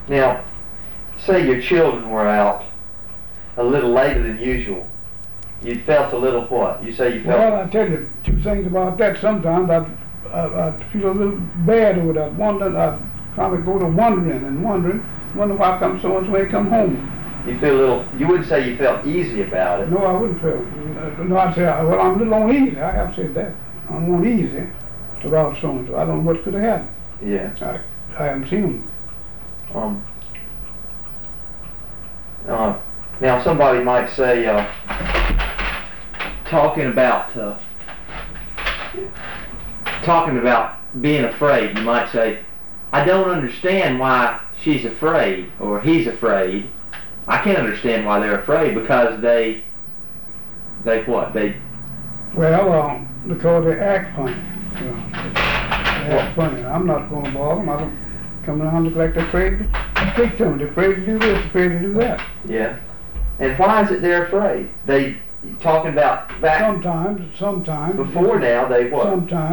Now, say your children were out a little later than usual. You felt a little what? You say you felt... Well, I tell you two things about that. Sometimes I'd feel a little bad over that. I'd probably go to wondering, wonder why come so-and-so ain't come home. You feel a little... You wouldn't say you felt easy about it. No, I wouldn't feel... No, I'd say, well, I'm a little uneasy. I have said that. I'm uneasy about so-and-so. I don't know what could have happened. Yeah. I haven't seen him. Now somebody might say, talking about being afraid, you might say, I don't understand why she's afraid or he's afraid. I can't understand why they're afraid because they what? Well, because they act funny. You know, they act funny. I'm not going to bother them. I don't come around and look like they're afraid to speak to them. They're afraid to do this, afraid to do that. Yeah. And why is it they're afraid? They talking about back... Sometimes. Before now, they what?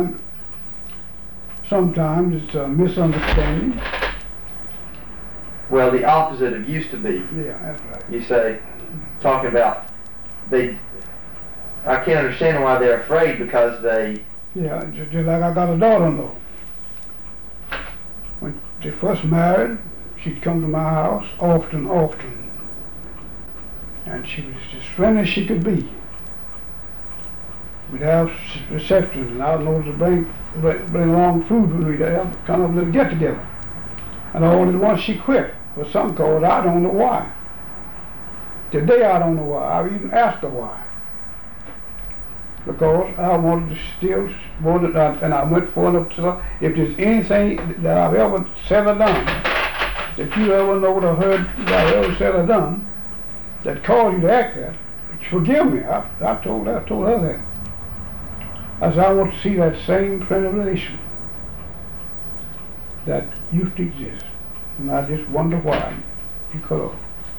Sometimes it's a misunderstanding. Well, the opposite of used to be. Yeah, that's right. You say, talking about I can't understand why they're afraid because they... Yeah, just like I got a daughter-in-law. When they first married, she'd come to my house often. And she was as friendly as she could be. We'd have receptions, and I'd know to bring along food. We'd have kind of a little get-together. And all at once she quit. For some cause, I don't know why. Today I don't know why. I've even asked her why. Because I wanted to and I went for enough to her. If there's anything that I've ever said or done, that you ever know or heard that I've ever said or done, that caused you to act that, forgive me. I told her that. I said, I want to see that same friendly relation that used to exist. And I just wonder why you could have.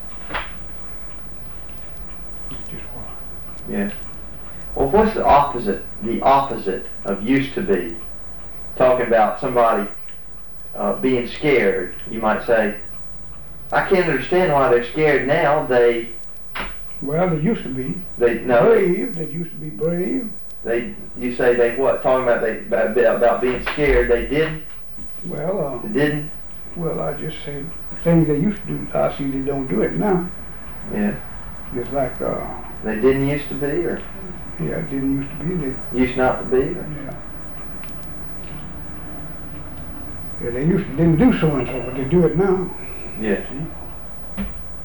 Just why. Yeah. Well, what's the opposite of used to be? Talking about somebody being scared, you might say, I can't understand why they're scared now. Well, they used to be. Brave. They used to be brave. You say they what? Talking about being scared. They didn't. Well. They didn't. Well, I just say things they used to do. I see they don't do it now. Yeah. Just like. They didn't used to be, or. Yeah, it didn't used to be. They used not to be. Or? Yeah. Yeah, they didn't do so and so, but they do it now. Yeah. See?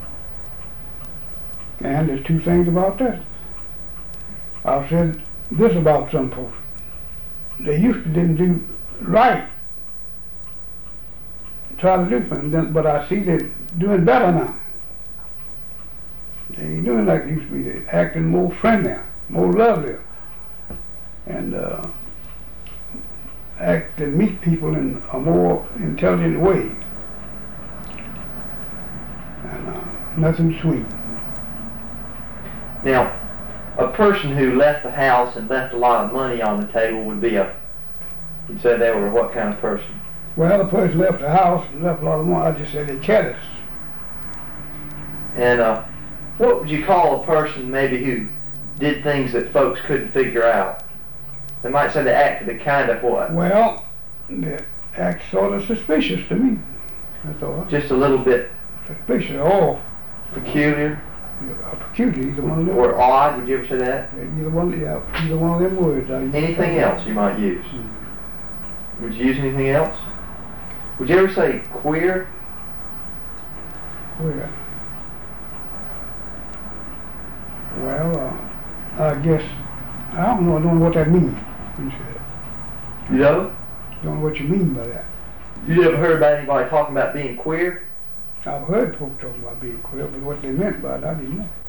And there's two things about that. I've said this about some folks. They didn't do right. Try to do something, but I see they're doing better now. They ain't doing like they used to be. They're acting more friendlier, more lovelier, and meet people in a more intelligent way. And nothing sweet. Now, a person who left the house and left a lot of money on the table would be you'd say they were what kind of person? Well, the person left the house and left a lot of money. I just said they're careless. And what would you call a person maybe who did things that folks couldn't figure out? They might say they acted kind of what? Well, they act sort of suspicious to me. That's all. Just a little bit suspicious. Oh. Peculiar? Peculiar, either one of them. Or odd, would you ever say that? Either one of them words. Anything else you might use? Would you use anything else? Would you ever say queer? Queer. Well, I guess, I don't know what that means. You know? Don't know what you mean by that. You ever heard about anybody talking about being queer? I've heard folks talking about being queer, but what they meant by it, I didn't know.